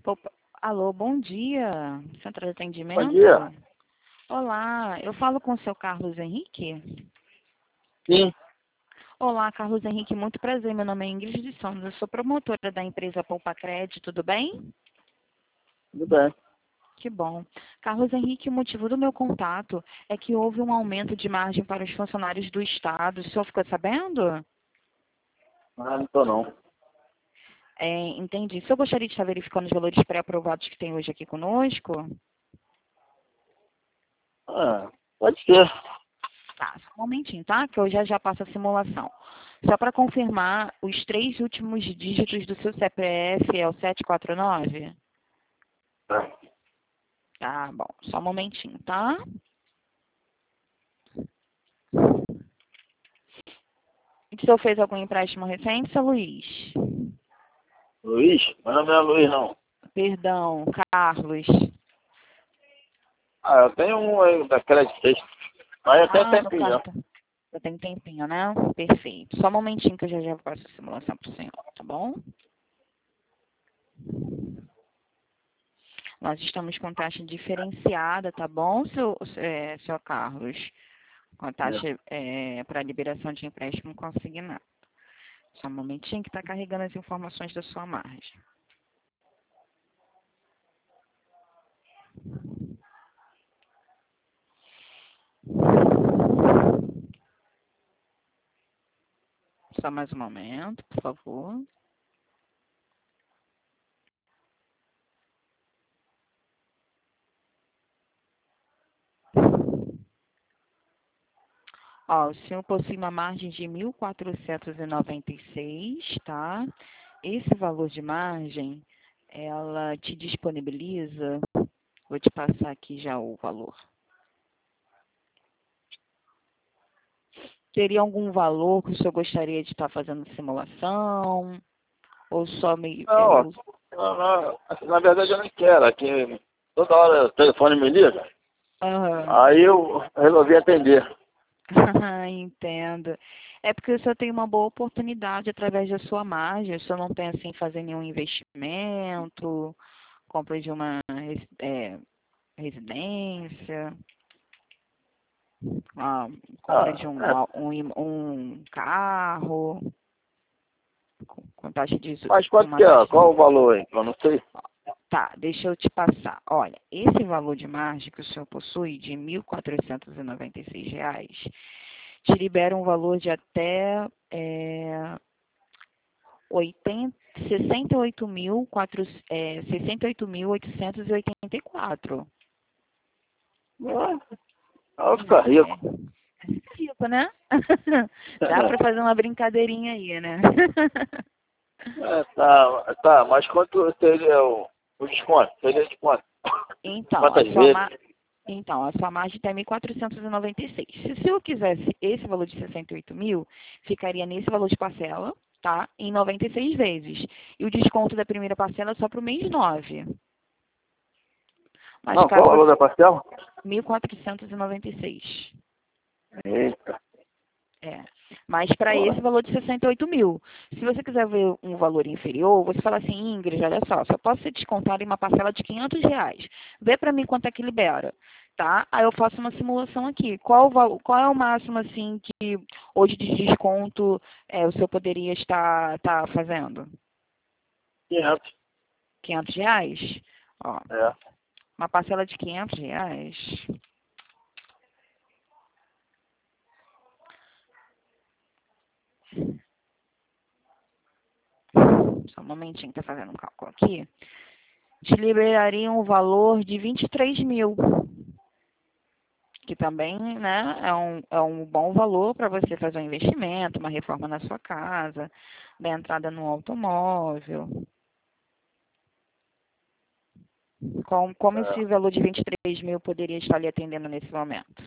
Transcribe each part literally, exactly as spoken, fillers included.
Opa, alô, bom dia. Centro de Bom atendimento? dia. Olá, eu falo com o seu Carlos Henrique? Sim, Olá, Carlos Henrique, muito prazer. Meu nome é Ingrid de Souza, eu sou promotora da empresa Poupa Crédito, tudo bem? tudo bem. Que bom. Carlos Henrique, o motivo do meu contato é que houve um aumento de margem para os funcionários do Estado. O senhor ficou sabendo? Ah, não tô não. É, entendi. O senhor gostaria de estar verificando os valores pré-aprovados que tem hoje aqui conosco? Ah, pode ser. Tá, só um momentinho, tá? Que eu já já passo a simulação. Só para confirmar, os três últimos dígitos do seu C P F é o sete quatro nove? Tá. Tá bom, só um momentinho, tá? O senhor fez algum empréstimo recente, seu Luiz? Luiz? Meu nome não é Luiz, não. Perdão, Carlos. Ah, eu tenho um aí da Crédito Sexta. Mas eu tenho Ah, no tempinho já. cartão. Eu tenho tempinho, né? Perfeito. Só um momentinho que eu já já passo a simulação pro senhor, tá bom? Nós estamos com taxa diferenciada, tá bom, seu, é, seu Carlos? Com a É. taxa é, para liberação de empréstimo consignado. Só um momentinho que está carregando as informações da sua margem. Só mais um momento, por favor. Ó, o senhor possui uma margem de mil quatrocentos e noventa e seis, tá? Esse valor de margem, ela te disponibiliza, vou te passar aqui já o valor. Teria algum valor que o senhor gostaria de estar fazendo simulação? Ou só meio... É, Não, o- não, não, assim, na verdade eu não quero. Aqui toda hora o telefone me liga. Aham. Aí eu resolvi atender. Entendo. É porque o senhor tem uma boa oportunidade através da sua margem. O senhor não pensa em fazer nenhum investimento, compra de uma resi- é, residência, ah, compra Ah, de um, é, au- um, im- um carro, com, com taxa de, ju- mas com quanto uma que é? taxa Qual de... o valor aí? Eu não sei. Tá, deixa eu te passar. Olha, esse valor de margem que o senhor possui de mil quatrocentos e noventa e seis reais te libera um valor de até é, oitenta, sessenta e oito mil, quatro, é, sessenta e oito mil oitocentos e oitenta e quatro. Ah, eu vou ficar rico. É, fica rico, né? Dá para fazer uma brincadeirinha aí, né? É, tá, tá, mas quanto seria o, o desconto? Seria desconto? Então, a Quantas sua, vezes? ma... então, a sua margem está em mil quatrocentos e noventa e seis. Se o senhor quisesse esse valor de sessenta e oito mil, ficaria nesse valor de parcela, tá? Em noventa e seis vezes. E o desconto da primeira parcela é só para o mês nove. Mas Não, qual o caso valor você... da parcela? mil quatrocentos e noventa e seis. Eita. É. Mas para Pô, esse valor de sessenta e oito mil. Se você quiser ver um valor inferior, você fala assim, Ingrid, olha só, só posso ser descontado em uma parcela de quinhentos reais. Vê para mim quanto é que libera, tá? Aí eu faço uma simulação aqui. Qual o, val- qual é o máximo, assim, que hoje de desconto é, o senhor poderia estar, estar fazendo? quinhentos. quinhentos reais? Ó, É. uma parcela de quinhentos reais. Só um momentinho que tá fazendo um cálculo aqui. Te liberaria um valor de vinte e três mil. Que também, né, é um, é um bom valor para você fazer um investimento, uma reforma na sua casa, dar entrada no automóvel. Como, como É. esse valor de vinte e três mil poderia estar lhe atendendo nesse momento?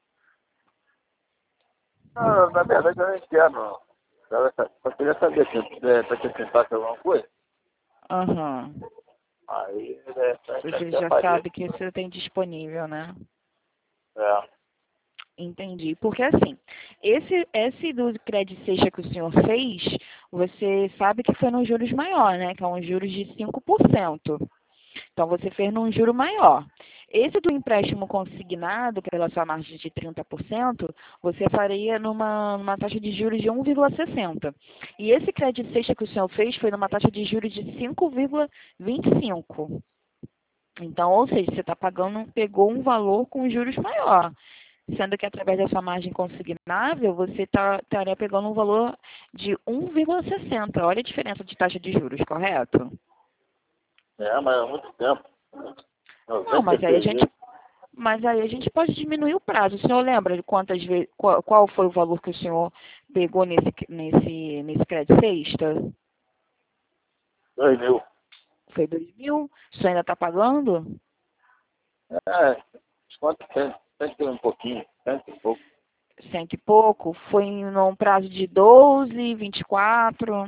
Ah, na verdade eu não quero, não. Eu só só queria saber se é, para acrescentar alguma coisa. Aham. Aí, é, Você até já faria. sabe que você tem disponível, né? É. Entendi. Porque assim, esse, esse do crédito Seixas que o senhor fez, você sabe que foi nos juros maior, né? Que é um juros de cinco por cento. Então, você fez num juro maior. Esse do empréstimo consignado, pela sua margem de trinta por cento, você faria numa, numa taxa de juros de um vírgula sessenta. E esse crédito sexta que o senhor fez foi numa taxa de juros de cinco vírgula vinte e cinco. Então, ou seja, você está pagando, pegou um valor com juros maior. Sendo que através da sua margem consignável, você tá, estaria pegando um valor de um vírgula sessenta. Olha a diferença de taxa de juros, correto? É, mas há muito tempo. Não, mas aí a gente, mas aí a gente pode diminuir o prazo. O senhor lembra de quantas vezes, qual, qual foi o valor que o senhor pegou nesse, nesse, nesse crédito sexta? Dois mil. Foi dois mil? O senhor ainda está pagando? É, quanto tempo? Cento e um pouquinho, cento e pouco. Cento e pouco? Foi num prazo de doze, vinte e quatro?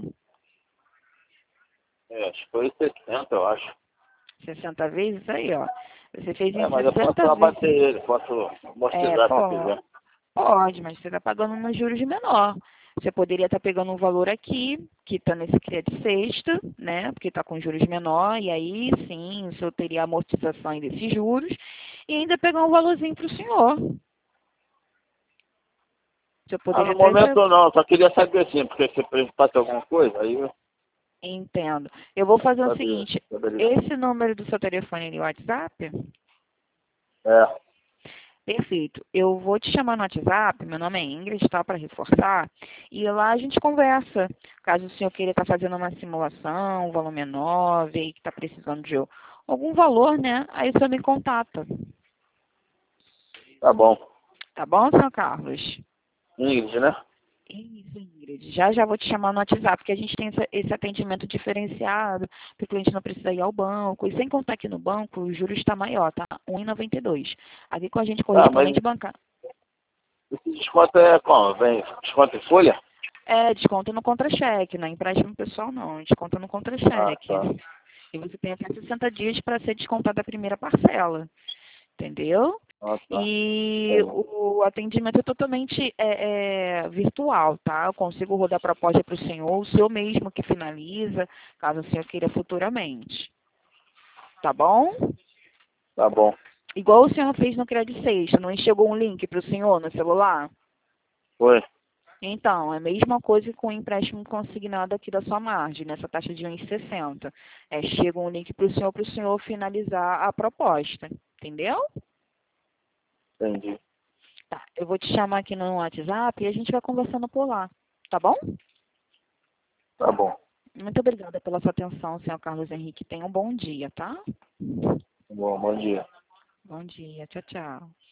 É, acho que foi sessenta, eu acho. sessenta vezes? Aí, ó. Você fez É, em mas eu posso sessenta vezes. abater ele, posso É, amortizar se eu pô, quiser. pode, mas você está pagando nos juros de menor. Você poderia estar pegando um valor aqui, que está nesse crédito sexta, né? Porque está com juros menor, e aí sim, o senhor teria a amortização desses juros, e ainda pegar um valorzinho para o senhor. Você Ah, poderia no até. momento não, só queria saber assim, porque se apresentasse alguma coisa, aí eu Entendo. Eu vou fazer o sabia, seguinte, saberia. esse número do seu telefone no WhatsApp? É, Perfeito. Eu vou te chamar no WhatsApp, meu nome é Ingrid, tá, para reforçar, e lá a gente conversa. Caso o senhor queira estar fazendo uma simulação, um valor menor, ver que está precisando de algum valor, né? Aí o senhor me contata. tá bom. Tá bom, senhor Carlos? Ingrid, né? Isso, Ingrid. Já já vou te chamar no WhatsApp, porque a gente tem esse esse atendimento diferenciado, que o cliente não precisa ir ao banco. E sem contar que no banco o juros está maior, tá? um vírgula noventa e dois. Aqui com a gente, Tá, mas correspondente bancário. esse desconto é como? Vem desconto em folha? É, desconto no contra-cheque, não é empréstimo pessoal não, desconto no Ah, contra-cheque. tá. E você tem até sessenta dias para ser descontada a primeira parcela, entendeu? Ah, tá. E Entendi. o atendimento é totalmente é, é, virtual, tá? Eu consigo rodar a proposta para o senhor, o senhor mesmo que finaliza, caso o senhor queira futuramente. Tá bom? Tá bom. Igual o senhor fez no Crédito Sexta, não chegou um link para o senhor no celular? Foi. Então, é a mesma coisa com o empréstimo consignado aqui da sua margem, nessa taxa de um vírgula sessenta. É, chega um link para o senhor, para o senhor finalizar a proposta. Entendeu? Entendi. Tá. Eu vou te chamar aqui no WhatsApp e a gente vai conversando por lá. Tá bom? Tá bom. Muito obrigada pela sua atenção, senhor Carlos Henrique. Tenha um bom dia, tá? Bom, bom dia. Bom dia. Tchau, tchau.